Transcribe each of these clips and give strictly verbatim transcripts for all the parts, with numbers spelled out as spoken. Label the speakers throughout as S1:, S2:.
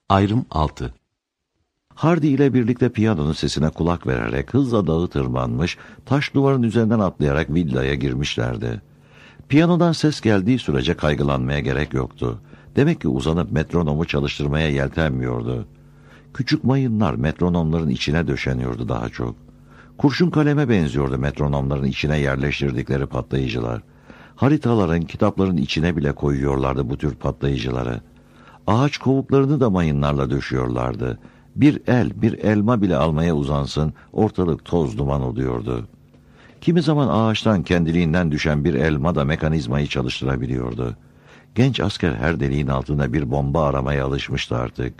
S1: Ayrım altı. Hardy ile birlikte piyanonun sesine kulak vererek hızla dağı tırmanmış, taş duvarın üzerinden atlayarak villaya girmişlerdi. Piyanodan ses geldiği sürece kaygılanmaya gerek yoktu. Demek ki uzanıp metronomu çalıştırmaya yeltenmiyordu. Küçük mayınlar metronomların içine döşeniyordu daha çok. Kurşun kaleme benziyordu metronomların içine yerleştirdikleri patlayıcılar. Haritaların, kitapların içine bile koyuyorlardı bu tür patlayıcıları. Ağaç kovuklarını da mayınlarla döşüyorlardı. Bir el, bir elma bile almaya uzansın, ortalık toz duman oluyordu. Kimi zaman ağaçtan kendiliğinden düşen bir elma da mekanizmayı çalıştırabiliyordu. Genç asker her deliğin altında bir bomba aramaya alışmıştı artık.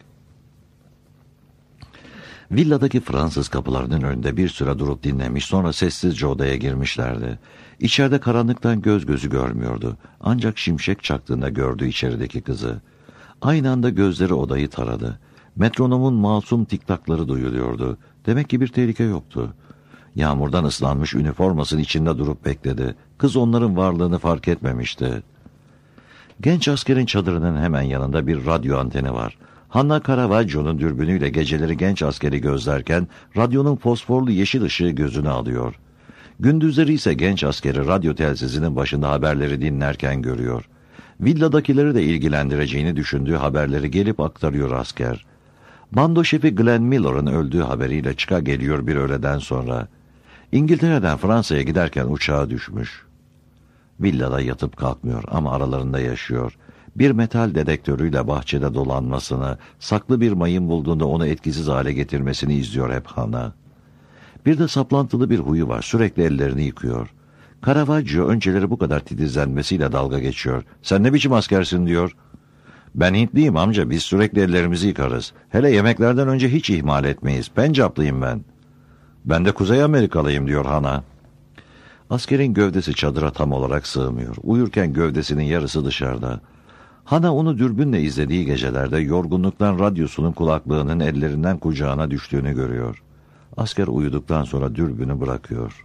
S1: Villadaki Fransız kapılarının önünde bir süre durup dinlemiş, sonra sessizce odaya girmişlerdi. İçeride karanlıktan göz gözü görmüyordu. Ancak şimşek çaktığında gördü içerideki kızı. Aynı anda gözleri odayı taradı. Metronomun masum tiktakları duyuluyordu. Demek ki bir tehlike yoktu. Yağmurdan ıslanmış üniformasının içinde durup bekledi. Kız onların varlığını fark etmemişti. Genç askerin çadırının hemen yanında bir radyo anteni var. Hanna Caravaggio'nun dürbünüyle geceleri genç askeri gözlerken radyonun fosforlu yeşil ışığı gözünü alıyor. Gündüzleri ise genç askeri radyo telsizinin başında haberleri dinlerken görüyor. Villadakileri de ilgilendireceğini düşündüğü haberleri gelip aktarıyor asker. Bando şefi Glenn Miller'ın öldüğü haberiyle çıka geliyor bir öğleden sonra. İngiltere'den Fransa'ya giderken uçağa düşmüş. Villada yatıp kalkmıyor ama aralarında yaşıyor. Bir metal dedektörüyle bahçede dolanmasını, saklı bir mayın bulduğunda onu etkisiz hale getirmesini izliyor hep Hana. Bir de saplantılı bir huyu var, sürekli ellerini yıkıyor. Caravaggio önceleri bu kadar titizlenmesiyle dalga geçiyor. "Sen ne biçim askersin?" diyor. "Ben Hintliyim amca, biz sürekli ellerimizi yıkarız. Hele yemeklerden önce hiç ihmal etmeyiz. Pencaplıyım ben." "Ben de Kuzey Amerikalıyım," diyor Hana. Askerin gövdesi çadıra tam olarak sığmıyor. Uyurken gövdesinin yarısı dışarıda. Hana onu dürbünle izlediği gecelerde yorgunluktan radyosunun kulaklığının ellerinden kucağına düştüğünü görüyor. Asker uyuduktan sonra dürbünü bırakıyor.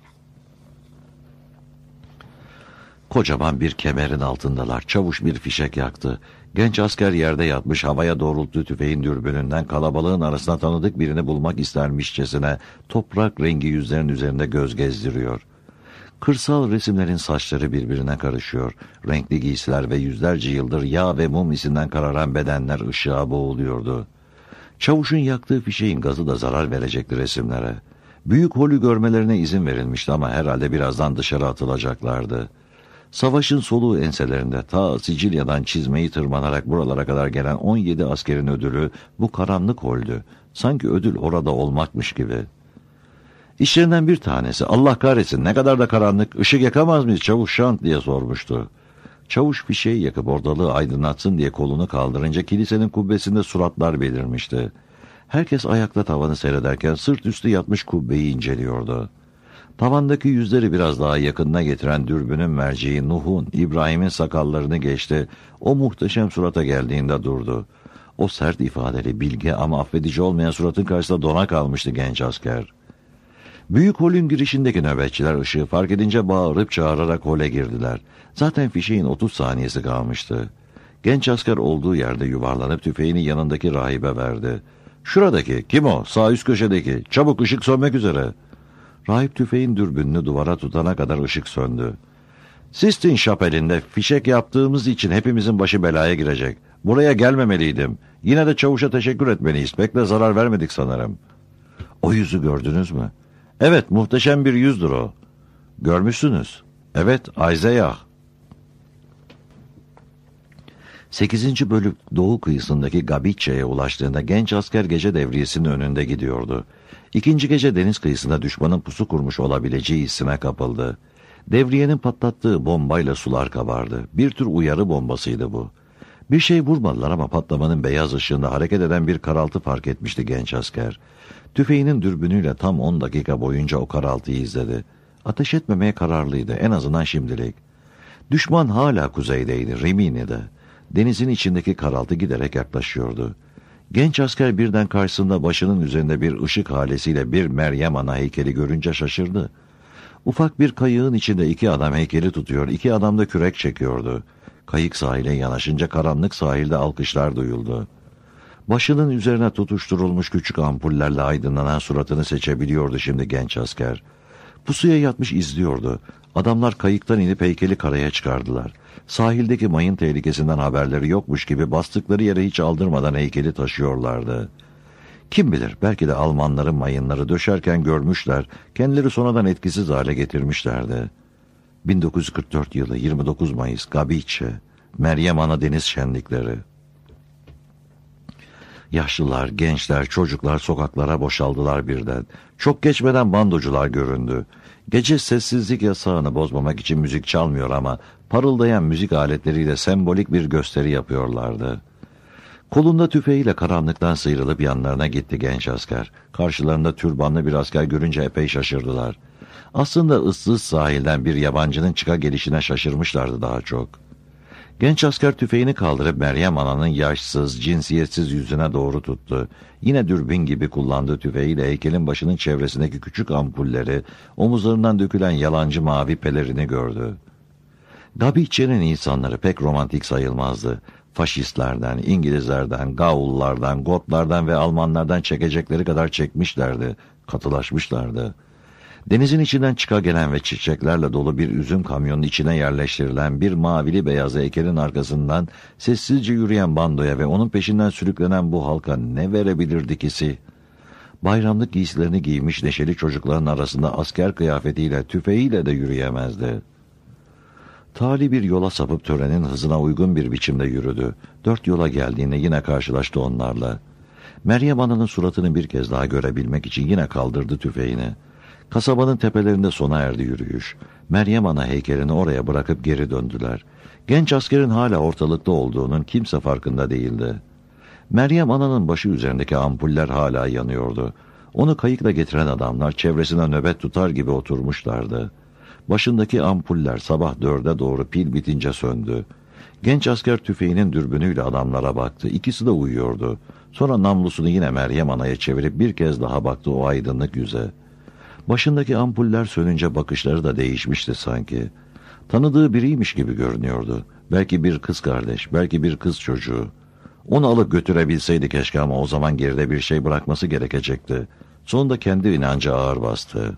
S1: Kocaman bir kemerin altındalar. Çavuş bir fişek yaktı. Genç asker yerde yatmış, havaya doğrulttuğu tüfeğin dürbününden kalabalığın arasında tanıdık birini bulmak istermişçesine toprak rengi yüzlerin üzerinde göz gezdiriyor. Kırsal resimlerin saçları birbirine karışıyor. Renkli giysiler ve yüzlerce yıldır yağ ve mum izinden kararan bedenler ışığa boğuluyordu. Çavuşun yaktığı fişeğin gazı da zarar verecekti resimlere. Büyük holü görmelerine izin verilmişti ama herhalde birazdan dışarı atılacaklardı. Savaşın soluğu enselerinde ta Sicilya'dan çizmeyi tırmanarak buralara kadar gelen on yedi askerin ödülü bu karanlık holdü. Sanki ödül orada olmakmış gibi. İşlerinden bir tanesi, "Allah kahretsin ne kadar da karanlık, ışık yakamaz mıyız çavuş şant?" diye sormuştu. Çavuş fişeği yakıp ortalığı aydınlatsın diye kolunu kaldırınca kilisenin kubbesinde suratlar belirmişti. Herkes ayakta tavanı seyrederken sırt üstü yatmış kubbeyi inceliyordu. Tavandaki yüzleri biraz daha yakınına getiren dürbünün merceği Nuh'un, İbrahim'in sakallarını geçti. O muhteşem surata geldiğinde durdu. O sert ifadeli, bilge ama affedici olmayan suratın karşısında dona kalmıştı genç asker. Büyük holün girişindeki nöbetçiler ışığı fark edince bağırıp çağırarak hole girdiler. Zaten fişeğin otuz saniyesi kalmıştı. Genç asker olduğu yerde yuvarlanıp tüfeğini yanındaki rahibe verdi. "Şuradaki, kim o? Sağ üst köşedeki. Çabuk, ışık sönmek üzere." Rahip tüfeğin dürbününü duvara tutana kadar ışık söndü. "Sistine Şapeli'nde fişek yaptığımız için hepimizin başı belaya girecek. Buraya gelmemeliydim. Yine de çavuşa teşekkür etmeliyiz. Pek de zarar vermedik sanırım." "O yüzü gördünüz mü?" "Evet, muhteşem bir yüzdür o." "Görmüşsünüz." "Evet, Ayzeyah." Sekizinci bölük doğu kıyısındaki Gabiçe'ye ulaştığında genç asker gece devriyesinin önünde gidiyordu. İkinci gece deniz kıyısında düşmanın pusu kurmuş olabileceği hissine kapıldı. Devriyenin patlattığı bombayla sular kabardı. Bir tür uyarı bombasıydı bu. Bir şey vurmadılar ama patlamanın beyaz ışığında hareket eden bir karaltı fark etmişti genç asker. Tüfeğinin dürbünüyle tam on dakika boyunca o karaltıyı izledi. Ateş etmemeye kararlıydı, en azından şimdilik. Düşman hala kuzeydeydi, Rimini'de. Denizin içindeki karaltı giderek yaklaşıyordu. Genç asker birden karşısında başının üzerinde bir ışık halesiyle bir Meryem Ana heykeli görünce şaşırdı. Ufak bir kayığın içinde iki adam heykeli tutuyor, iki adam da kürek çekiyordu. Kayık sahile yanaşınca karanlık sahilde alkışlar duyuldu. Başının üzerine tutuşturulmuş küçük ampullerle aydınlanan suratını seçebiliyordu şimdi genç asker. Pusuya yatmış izliyordu. Adamlar kayıktan inip heykeli karaya çıkardılar. Sahildeki mayın tehlikesinden haberleri yokmuş gibi bastıkları yere hiç aldırmadan heykeli taşıyorlardı. Kim bilir, belki de Almanların mayınları döşerken görmüşler, kendileri sonradan etkisiz hale getirmişlerdi. bin dokuz yüz kırk dört yılı yirmi dokuz Mayıs, Gabiçe, Meryem Ana deniz şenlikleri. Yaşlılar, gençler, çocuklar sokaklara boşaldılar birden. Çok geçmeden bandocular göründü. Gece sessizlik yasağını bozmamak için müzik çalmıyor ama parıldayan müzik aletleriyle sembolik bir gösteri yapıyorlardı. Kolunda tüfeğiyle karanlıktan sıyrılıp yanlarına gitti genç asker. Karşılarında türbanlı bir asker görünce epey şaşırdılar. Aslında ıssız sahilden bir yabancının çıka gelişine şaşırmışlardı daha çok. Genç asker tüfeğini kaldırıp Meryem Ana'nın yaşsız, cinsiyetsiz yüzüne doğru tuttu. Yine dürbün gibi kullandığı tüfeğiyle heykelin başının çevresindeki küçük ampulleri, omuzlarından dökülen yalancı mavi pelerini gördü. Gabiçe'nin insanları pek romantik sayılmazdı. Faşistlerden, İngilizlerden, Gavullardan, Gotlardan ve Almanlardan çekecekleri kadar çekmişlerdi, katılaşmışlardı. Denizin içinden çıka gelen ve çiçeklerle dolu bir üzüm kamyonun içine yerleştirilen bir mavili beyaz heykelin arkasından sessizce yürüyen bandoya ve onun peşinden sürüklenen bu halka ne verebilirdi kisi? Bayramlık giysilerini giymiş neşeli çocukların arasında asker kıyafetiyle, tüfeğiyle de yürüyemezdi. Tali bir yola sapıp törenin hızına uygun bir biçimde yürüdü. Dört yola geldiğinde yine karşılaştı onlarla. Meryem Ana'nın suratını bir kez daha görebilmek için yine kaldırdı tüfeğini. Kasabanın tepelerinde sona erdi yürüyüş. Meryem Ana heykelini oraya bırakıp geri döndüler. Genç askerin hala ortalıkta olduğunun kimse farkında değildi. Meryem Ana'nın başı üzerindeki ampuller hala yanıyordu. Onu kayıkla getiren adamlar çevresine nöbet tutar gibi oturmuşlardı. Başındaki ampuller sabah dörde doğru pil bitince söndü. Genç asker tüfeğinin dürbünüyle adamlara baktı. İkisi de uyuyordu. Sonra namlusunu yine Meryem Ana'ya çevirip bir kez daha baktı o aydınlık yüze. Başındaki ampuller sönünce bakışları da değişmişti sanki. Tanıdığı biriymiş gibi görünüyordu. Belki bir kız kardeş, belki bir kız çocuğu. Onu alıp götürebilseydi keşke ama o zaman geride bir şey bırakması gerekecekti. Sonunda kendi inancı ağır bastı.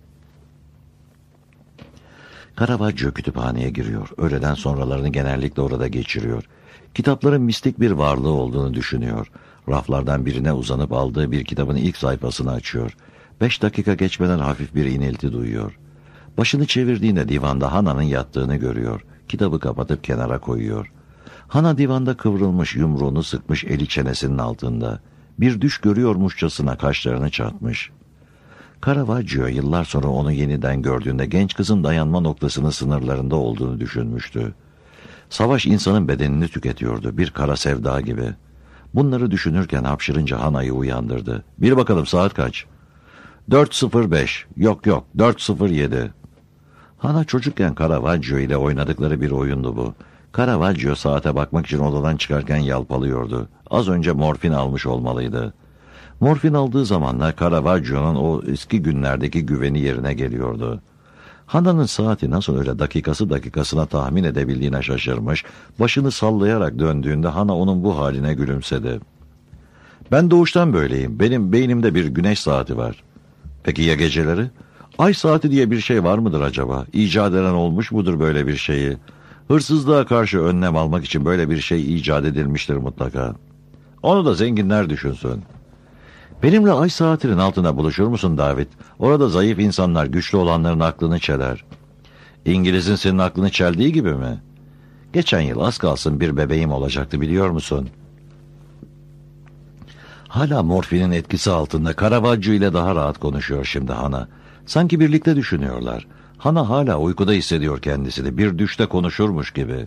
S1: Caravaggio kütüphaneye giriyor. Öğleden sonralarını genellikle orada geçiriyor. Kitapların mistik bir varlığı olduğunu düşünüyor. Raflardan birine uzanıp aldığı bir kitabın ilk sayfasını açıyor. Beş dakika geçmeden hafif bir inilti duyuyor. Başını çevirdiğinde divanda Hana'nın yattığını görüyor. Kitabı kapatıp kenara koyuyor. Hana divanda kıvrılmış, yumruğunu sıkmış, eli çenesinin altında. Bir düş görüyormuşçasına kaşlarını çatmış. Caravaggio yıllar sonra onu yeniden gördüğünde genç kızın dayanma noktasının sınırlarında olduğunu düşünmüştü. Savaş insanın bedenini tüketiyordu, bir kara sevda gibi. Bunları düşünürken hapşırınca Hana'yı uyandırdı. "Bir bakalım saat kaç?" dört sıfır beş. Yok yok, dört sıfır yedi. Hana çocukken Caravaggio ile oynadıkları bir oyundu bu. Caravaggio saate bakmak için odadan çıkarken yalpalıyordu. Az önce morfin almış olmalıydı. Morfin aldığı zamanlar Caravaggio'nun o eski günlerdeki güveni yerine geliyordu. Hana'nın saati nasıl öyle dakikası dakikasına tahmin edebildiğine şaşırmış, başını sallayarak döndüğünde Hana onun bu haline gülümsedi. "Ben doğuştan böyleyim. Benim beynimde bir güneş saati var." "Peki ya geceleri? Ay saati diye bir şey var mıdır acaba? İcat eden olmuş mudur böyle bir şeyi? Hırsızlığa karşı önlem almak için böyle bir şey icat edilmiştir mutlaka. Onu da zenginler düşünsün." "Benimle ay saatinin altına buluşur musun David? Orada zayıf insanlar güçlü olanların aklını çeler." "İngiliz'in senin aklını çeldiği gibi mi?" "Geçen yıl az kalsın bir bebeğim olacaktı biliyor musun?" Hala morfinin etkisi altında Caravaggio ile daha rahat konuşuyor şimdi Hana. Sanki birlikte düşünüyorlar. Hana hala uykuda hissediyor kendisini. Bir düşte konuşurmuş gibi.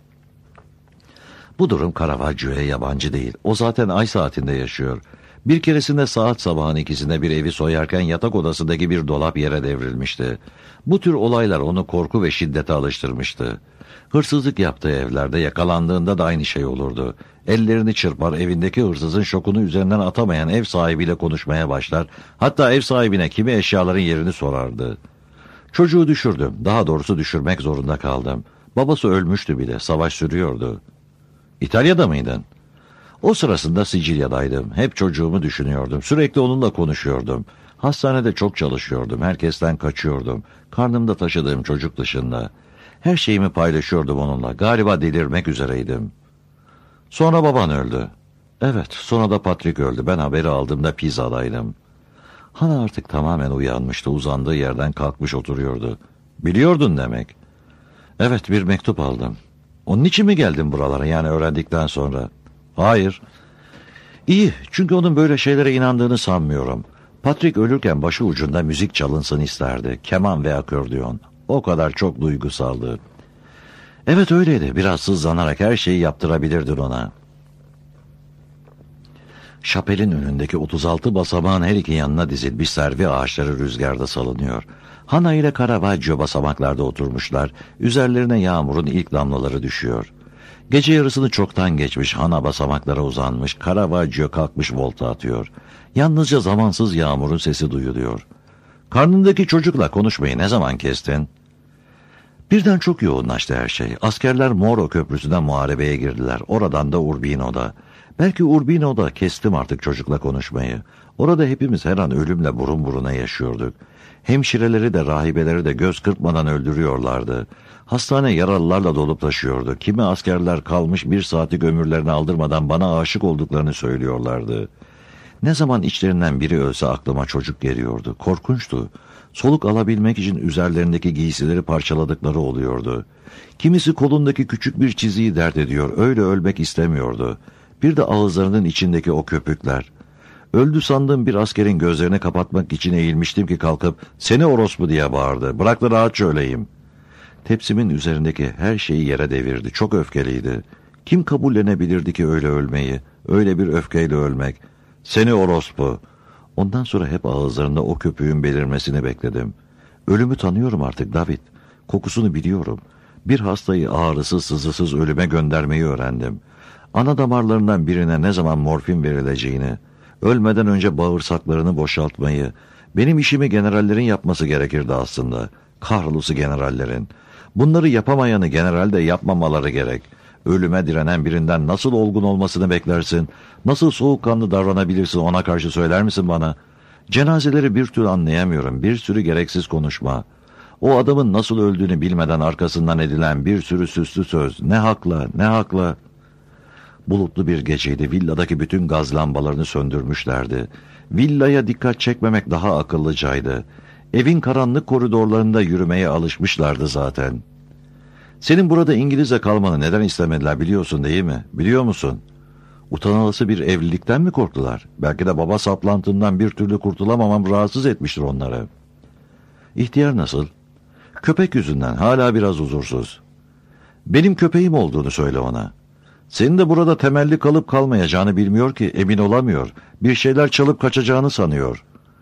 S1: Bu durum Caravaggio'ya yabancı değil. O zaten ay saatinde yaşıyor. Bir keresinde saat sabahın ikisinde bir evi soyarken yatak odasındaki bir dolap yere devrilmişti. Bu tür olaylar onu korku ve şiddete alıştırmıştı. Hırsızlık yaptığı evlerde yakalandığında da aynı şey olurdu. Ellerini çırpar, evindeki hırsızın şokunu üzerinden atamayan ev sahibiyle konuşmaya başlar. Hatta ev sahibine kimi eşyaların yerini sorardı. "Çocuğu düşürdüm. Daha doğrusu düşürmek zorunda kaldım. Babası ölmüştü bile. Savaş sürüyordu." "İtalya'da mıydın?" O sırasında Sicilya'daydım. Hep çocuğumu düşünüyordum. Sürekli onunla konuşuyordum. Hastanede çok çalışıyordum. Herkesten kaçıyordum. Karnımda taşıdığım çocuk dışında. Her şeyimi paylaşıyordum onunla. Galiba delirmek üzereydim. Sonra baban öldü. Evet, sonra da Patrick öldü. Ben haberi aldığımda Pisa'daydım. Hana artık tamamen uyanmıştı. Uzandığı yerden kalkmış oturuyordu. Biliyordun demek. Evet, bir mektup aldım. Onun için mi geldin buralara, yani öğrendikten sonra? Hayır. İyi, çünkü onun böyle şeylere inandığını sanmıyorum. Patrick ölürken başı ucunda müzik çalınsın isterdi. Keman ve akordeon. O kadar çok duygusaldı. Evet öyleydi. Biraz sızlanarak her şeyi yaptırabilirdin ona. Şapelin önündeki otuz altı basamağın her iki yanına dizilmiş servi ağaçları rüzgarda salınıyor. Hana ile Caravaggio basamaklarda oturmuşlar. Üzerlerine yağmurun ilk damlaları düşüyor. Gece yarısını çoktan geçmiş. Hana basamaklara uzanmış. Caravaggio kalkmış volta atıyor. Yalnızca zamansız yağmurun sesi duyuluyor. Karnındaki çocukla konuşmayı ne zaman kestin? Birden çok yoğunlaştı her şey. Askerler Moro Köprüsü'nden muharebeye girdiler. Oradan da Urbino'da. Belki Urbino'da kestim artık çocukla konuşmayı. Orada hepimiz her an ölümle burun buruna yaşıyorduk. Hemşireleri de rahibeleri de göz kırpmadan öldürüyorlardı. Hastane yaralılarla dolup taşıyordu. Kimi askerler kalmış bir saatlik ömürlerini aldırmadan bana aşık olduklarını söylüyorlardı. Ne zaman içlerinden biri ölse aklıma çocuk geliyordu. Korkunçtu. Soluk alabilmek için üzerlerindeki giysileri parçaladıkları oluyordu. Kimisi kolundaki küçük bir çiziyi dert ediyor. Öyle ölmek istemiyordu. Bir de ağızlarının içindeki o köpükler. Öldü sandığım bir askerin gözlerini kapatmak için eğilmiştim ki kalkıp "Seni orospu!" diye bağırdı. "Bırak da rahat öleyim." Tepsimin üzerindeki her şeyi yere devirdi. Çok öfkeliydi. Kim kabullenebilirdi ki öyle ölmeyi? Öyle bir öfkeyle ölmek. "Seni orospu!" Ondan sonra hep ağızlarında o köpüğün belirmesini bekledim. Ölümü tanıyorum artık David. Kokusunu biliyorum. Bir hastayı ağrısız sızısız ölüme göndermeyi öğrendim. Ana damarlarından birine ne zaman morfin verileceğini, ölmeden önce bağırsaklarını boşaltmayı, benim işimi generallerin yapması gerekirdi aslında. Kahrolusu generallerin. Bunları yapamayanı general de yapmamaları gerek. Ölüme direnen birinden nasıl olgun olmasını beklersin? Nasıl soğukkanlı davranabilirsin, ona karşı söyler misin bana? Cenazeleri bir türlü anlayamıyorum. Bir sürü gereksiz konuşma. O adamın nasıl öldüğünü bilmeden arkasından edilen bir sürü süslü söz. Ne hakla, ne hakla. Bulutlu bir geceydi. Villadaki bütün gaz lambalarını söndürmüşlerdi. Villaya dikkat çekmemek daha akıllıcaydı. Evin karanlık koridorlarında yürümeye alışmışlardı zaten. Senin burada İngiliz'e kalmanı neden istemediler biliyorsun değil mi? Biliyor musun? Utanılası bir evlilikten mi korktular? Belki de baba saplantımdan bir türlü kurtulamamam rahatsız etmiştir onları. İhtiyar nasıl? Köpek yüzünden hala biraz huzursuz. Benim köpeğim olduğunu söyle ona. Senin de burada temelli kalıp kalmayacağını bilmiyor ki, emin olamıyor. Bir şeyler çalıp kaçacağını sanıyor.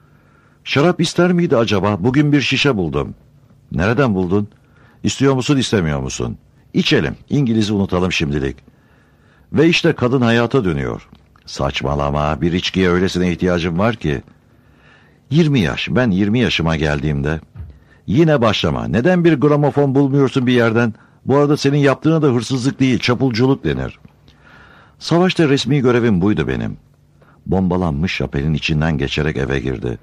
S1: Şarap ister miydi acaba? Bugün bir şişe buldum. Nereden buldun? İstiyor musun, istemiyor musun? İçelim, İngiliz'i unutalım şimdilik. Ve işte kadın hayata dönüyor. Saçmalama, bir içkiye öylesine ihtiyacım var ki. Yirmi yaş, ben yirmi yaşıma geldiğimde. Yine başlama, neden bir gramofon bulmuyorsun bir yerden? Bu arada senin yaptığına da hırsızlık değil, çapulculuk denir. Savaşta resmi görevim buydu benim. Bombalanmış şapelin içinden geçerek eve girdi.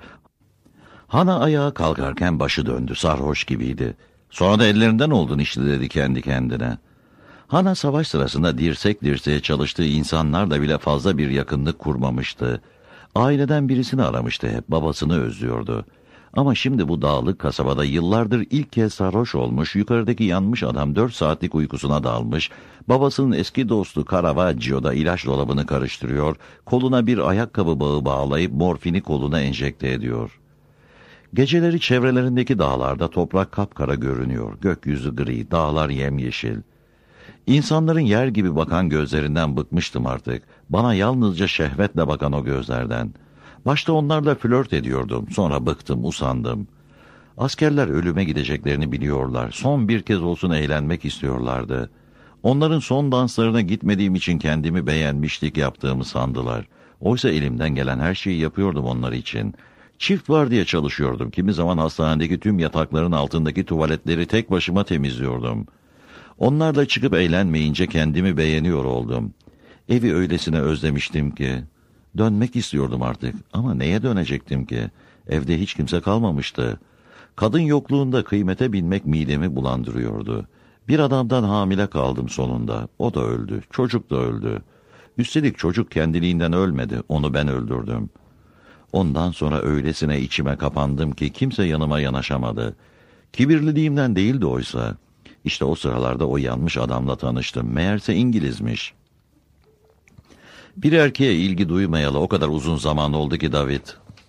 S1: Hana ayağa kalkarken başı döndü, sarhoş gibiydi. Sonra da ellerinden oldun işte dedi kendi kendine. Hana savaş sırasında dirsek dirseğe çalıştığı insanlarla bile fazla bir yakınlık kurmamıştı. Aileden birisini aramıştı hep, babasını özlüyordu. Ama şimdi bu dağlık kasabada yıllardır ilk kez sarhoş olmuş, yukarıdaki yanmış adam dört saatlik uykusuna dalmış, babasının eski dostu Caravaggio'da ilaç dolabını karıştırıyor, koluna bir ayakkabı bağı bağlayıp morfini koluna enjekte ediyor. Geceleri çevrelerindeki dağlarda toprak kapkara görünüyor, gökyüzü gri, dağlar yemyeşil. İnsanların yer gibi bakan gözlerinden bıkmıştım artık, bana yalnızca şehvetle bakan o gözlerden. Başta onlarla flört ediyordum, sonra bıktım, usandım. Askerler ölüme gideceklerini biliyorlar, son bir kez olsun eğlenmek istiyorlardı. Onların son danslarına gitmediğim için kendimi beğenmişlik yaptığımı sandılar. Oysa elimden gelen her şeyi yapıyordum onlar için. Çift var diye çalışıyordum, kimi zaman hastanedeki tüm yatakların altındaki tuvaletleri tek başıma temizliyordum. Onlarla çıkıp eğlenmeyince kendimi beğeniyor oldum. Evi öylesine özlemiştim ki. Dönmek istiyordum artık ama neye dönecektim ki? Evde hiç kimse kalmamıştı. Kadın yokluğunda kıymete binmek midemi bulandırıyordu. Bir adamdan hamile kaldım sonunda. O da öldü. Çocuk da öldü. Üstelik çocuk kendiliğinden ölmedi. Onu ben öldürdüm. Ondan sonra öylesine içime kapandım ki kimse yanıma yanaşamadı. Kibirliliğimden değildi oysa. İşte o sıralarda o yanmış adamla tanıştım. Meğerse İngilizmiş. Bir erkeğe ilgi duymayalı o kadar uzun zaman oldu ki David.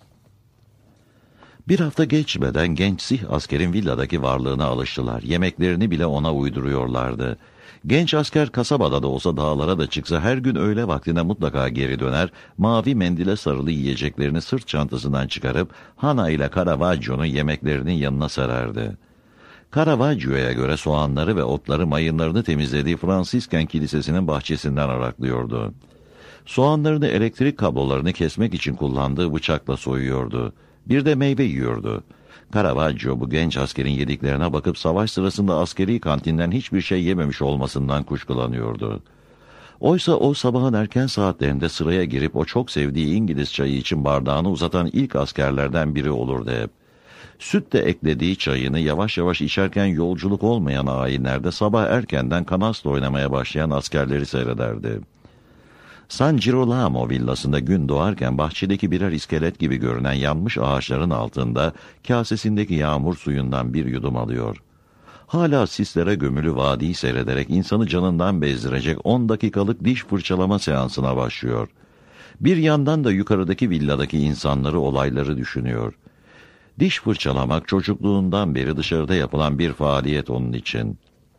S1: Bir hafta geçmeden genç Sih askerin villadaki varlığına alıştılar. Yemeklerini bile ona uyduruyorlardı. Genç asker kasabada da olsa dağlara da çıksa her gün öğle vaktine mutlaka geri döner, mavi mendile sarılı yiyeceklerini sırt çantasından çıkarıp Hana ile Caravaggio'nun yemeklerinin yanına sarardı. Caravaggio'ya göre soğanları ve otları mayınlarını temizlediği Fransisken Kilisesi'nin bahçesinden araklıyordu. Soğanlarını elektrik kablolarını kesmek için kullandığı bıçakla soyuyordu. Bir de meyve yiyordu. Caravaggio bu genç askerin yediklerine bakıp savaş sırasında askeri kantinden hiçbir şey yememiş olmasından kuşkulanıyordu. Oysa o sabahın erken saatlerinde sıraya girip o çok sevdiği İngiliz çayı için bardağını uzatan ilk askerlerden biri olurdu hep. Süt de eklediği çayını yavaş yavaş içerken yolculuk olmayan ayinlerde sabah erkenden kanasla oynamaya başlayan askerleri seyrederdi. San Girolamo villasında gün doğarken bahçedeki birer iskelet gibi görünen yanmış ağaçların altında kasesindeki yağmur suyundan bir yudum alıyor. Hala sislere gömülü vadiyi seyrederek insanı canından bezdirecek on dakikalık diş fırçalama seansına başlıyor. Bir yandan da yukarıdaki villadaki insanları, olayları düşünüyor. Diş fırçalamak çocukluğundan beri dışarıda yapılan bir faaliyet onun için.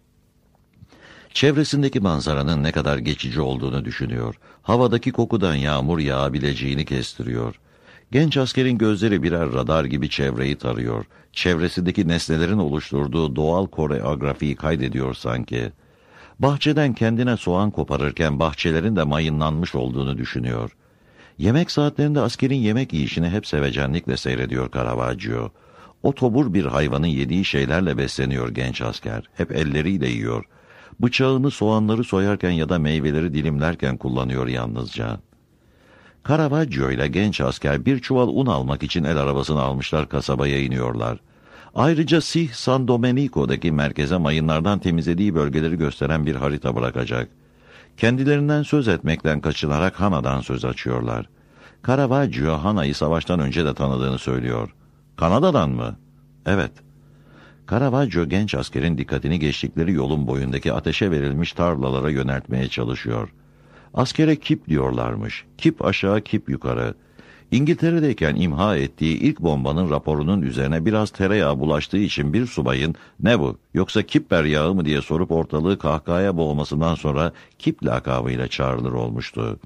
S1: Çevresindeki manzaranın ne kadar geçici olduğunu düşünüyor. Havadaki kokudan yağmur yağabileceğini kestiriyor. Genç askerin gözleri birer radar gibi çevreyi tarıyor. Çevresindeki nesnelerin oluşturduğu doğal koreografiyi kaydediyor sanki. Bahçeden kendine soğan koparırken bahçelerin de mayınlanmış olduğunu düşünüyor. Yemek saatlerinde askerin yemek yiyişini hep sevecenlikle seyrediyor Caravaggio. O tobur bir hayvanın yediği şeylerle besleniyor genç asker. Hep elleriyle yiyor. Bıçağını soğanları soyarken ya da meyveleri dilimlerken kullanıyor yalnızca. Caravaggio ile genç asker bir çuval un almak için el arabasını almışlar, kasabaya iniyorlar. Ayrıca Sih San Domenico'daki merkeze mayınlardan temizlediği bölgeleri gösteren bir harita bırakacak. Kendilerinden söz etmekten kaçınarak Hana'dan söz açıyorlar. Caravaggio Hana'yı savaştan önce de tanıdığını söylüyor. Kanada'dan mı? Evet. Caravaggio genç askerin dikkatini geçtikleri yolun boyundaki ateşe verilmiş tarlalara yöneltmeye çalışıyor. Askere kip diyorlarmış. Kip aşağı, kip yukarı. İngiltere'deyken imha ettiği ilk bombanın raporunun üzerine biraz tereyağı bulaştığı için bir subayın "Ne bu, yoksa kipper yağı mı?" diye sorup ortalığı kahkahaya boğmasından sonra kip lakabıyla çağrılır olmuştu.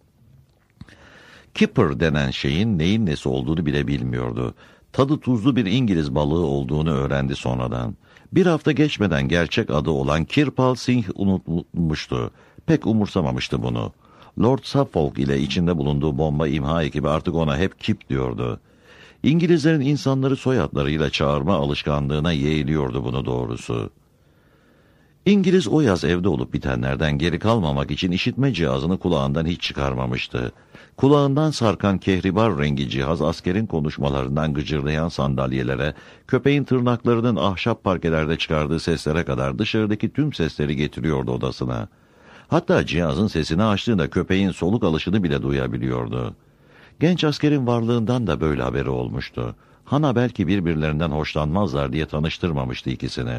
S1: Kipper denen şeyin neyin nesi olduğunu bile bilmiyordu. Tadı tuzlu bir İngiliz balığı olduğunu öğrendi sonradan. Bir hafta geçmeden gerçek adı olan Kirpal Singh unutmuştu. Pek umursamamıştı bunu. Lord Suffolk ile içinde bulunduğu bomba imha ekibi artık ona hep Kip diyordu. İngilizlerin insanları soyadlarıyla çağırma alışkanlığına yeğliyordu bunu doğrusu. İngiliz o yaz evde olup bitenlerden geri kalmamak için işitme cihazını kulağından hiç çıkarmamıştı. Kulağından sarkan kehribar rengi cihaz askerin konuşmalarından gıcırdayan sandalyelere, köpeğin tırnaklarının ahşap parkelerde çıkardığı seslere kadar dışarıdaki tüm sesleri getiriyordu odasına. Hatta cihazın sesini açtığında köpeğin soluk alışını bile duyabiliyordu. Genç askerin varlığından da böyle haberi olmuştu. Hana belki birbirlerinden hoşlanmazlar diye tanıştırmamıştı ikisini.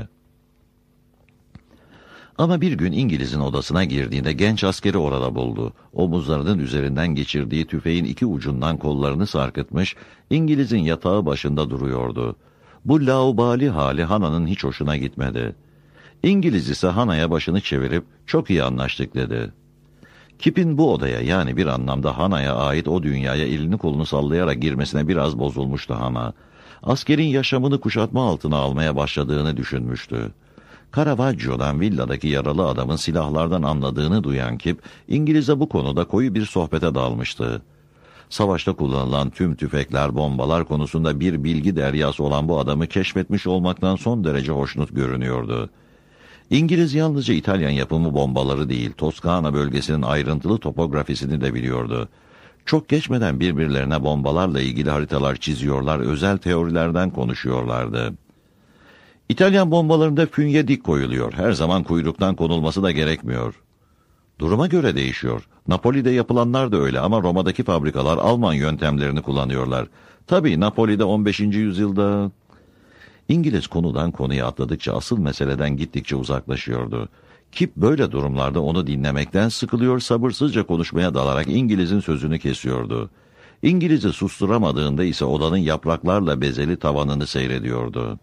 S1: Ama bir gün İngiliz'in odasına girdiğinde genç askeri orada buldu. Omuzlarının üzerinden geçirdiği tüfeğin iki ucundan kollarını sarkıtmış, İngiliz'in yatağı başında duruyordu. Bu laubali hali Hana'nın hiç hoşuna gitmedi. İngiliz ise Hana'ya başını çevirip "Çok iyi anlaştık" dedi. Kip'in bu odaya, yani bir anlamda Hana'ya ait o dünyaya elini kolunu sallayarak girmesine biraz bozulmuştu Hana. Askerin yaşamını kuşatma altına almaya başladığını düşünmüştü. Caravaggio'dan villadaki yaralı adamın silahlardan anladığını duyan Kip, İngiliz'e bu konuda koyu bir sohbete dalmıştı. Savaşta kullanılan tüm tüfekler, bombalar konusunda bir bilgi deryası olan bu adamı keşfetmiş olmaktan son derece hoşnut görünüyordu. İngiliz yalnızca İtalyan yapımı bombaları değil, Toskana bölgesinin ayrıntılı topografisini de biliyordu. Çok geçmeden birbirlerine bombalarla ilgili haritalar çiziyorlar, özel teorilerden konuşuyorlardı. İtalyan bombalarında fünye dik koyuluyor. Her zaman kuyruktan konulması da gerekmiyor. Duruma göre değişiyor. Napoli'de yapılanlar da öyle ama Roma'daki fabrikalar Alman yöntemlerini kullanıyorlar. Tabii Napoli'de on beşinci yüzyılda... İngiliz konudan konuya atladıkça asıl meseleden gittikçe uzaklaşıyordu. Kip böyle durumlarda onu dinlemekten sıkılıyor, sabırsızca konuşmaya dalarak İngiliz'in sözünü kesiyordu. İngiliz'i susturamadığında ise odanın yapraklarla bezeli tavanını seyrediyordu.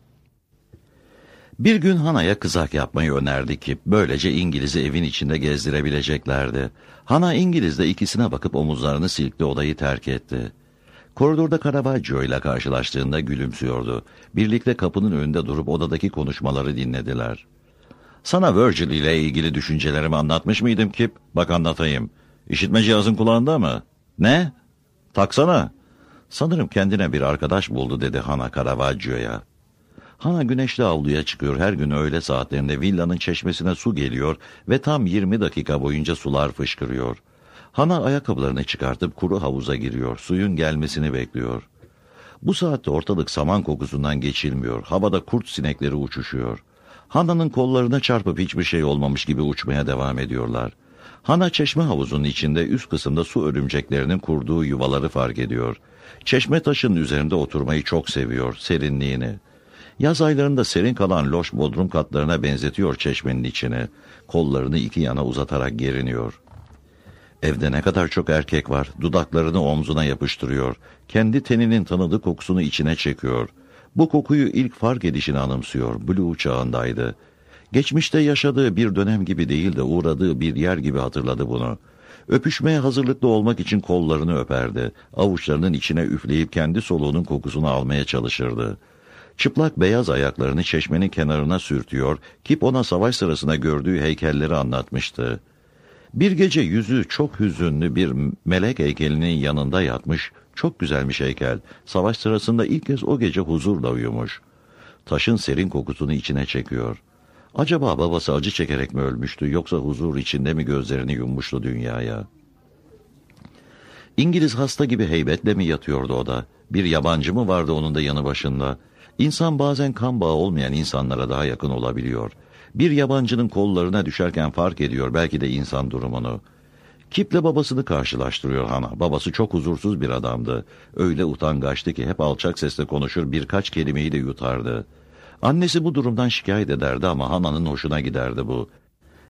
S1: Bir gün Hana'ya kızak yapmayı önerdi Kip. Böylece İngiliz'i evin içinde gezdirebileceklerdi. Hana İngiliz'le ikisine bakıp omuzlarını silkti, odayı terk etti. Koridorda Caravaggio ile karşılaştığında gülümsüyordu. Birlikte kapının önünde durup odadaki konuşmaları dinlediler. Sana Virgil ile ilgili düşüncelerimi anlatmış mıydım Kip? Bak anlatayım. İşitme cihazın kulağında mı? Ne? Taksana. Sanırım kendine bir arkadaş buldu dedi Hana Caravaggio'ya. Hana güneşli avluya çıkıyor. Her gün öğle saatlerinde villanın çeşmesine su geliyor ve tam yirmi dakika boyunca sular fışkırıyor. Hana ayakkabılarını çıkartıp kuru havuza giriyor. Suyun gelmesini bekliyor. Bu saatte ortalık saman kokusundan geçilmiyor. Havada kurt sinekleri uçuşuyor. Hana'nın kollarına çarpıp hiçbir şey olmamış gibi uçmaya devam ediyorlar. Hana çeşme havuzunun içinde üst kısımda su örümceklerinin kurduğu yuvaları fark ediyor. Çeşme taşının üzerinde oturmayı çok seviyor, serinliğini. Yaz aylarında serin kalan loş bodrum katlarına benzetiyor çeşmenin içini. Kollarını iki yana uzatarak geriniyor. Evde ne kadar çok erkek var. Dudaklarını omzuna yapıştırıyor. Kendi teninin tanıdığı kokusunu içine çekiyor. Bu kokuyu ilk fark edişini anımsıyor. Blue çağındaydı. Geçmişte yaşadığı bir dönem gibi değil de uğradığı bir yer gibi hatırladı bunu. Öpüşmeye hazırlıklı olmak için kollarını öperdi. Avuçlarının içine üfleyip kendi soluğunun kokusunu almaya çalışırdı. Çıplak beyaz ayaklarını çeşmenin kenarına sürtüyor, Kip ona savaş sırasında gördüğü heykelleri anlatmıştı. Bir gece yüzü çok hüzünlü bir melek heykelinin yanında yatmış, çok güzelmiş heykel. Savaş sırasında ilk kez o gece huzurla uyumuş. Taşın serin kokusunu içine çekiyor. Acaba babası acı çekerek mi ölmüştü, yoksa huzur içinde mi gözlerini yummuştu dünyaya? İngiliz hasta gibi heybetle mi yatıyordu o da? Bir yabancı mı vardı onun da yanı başında? İnsan bazen kan bağı olmayan insanlara daha yakın olabiliyor. Bir yabancının kollarına düşerken fark ediyor belki de insan durumunu. Kip'le babasını karşılaştırıyor Hana. Babası çok huzursuz bir adamdı. Öyle utangaçtı ki hep alçak sesle konuşur, birkaç kelimeyi de yutardı. Annesi bu durumdan şikayet ederdi ama Hana'nın hoşuna giderdi bu.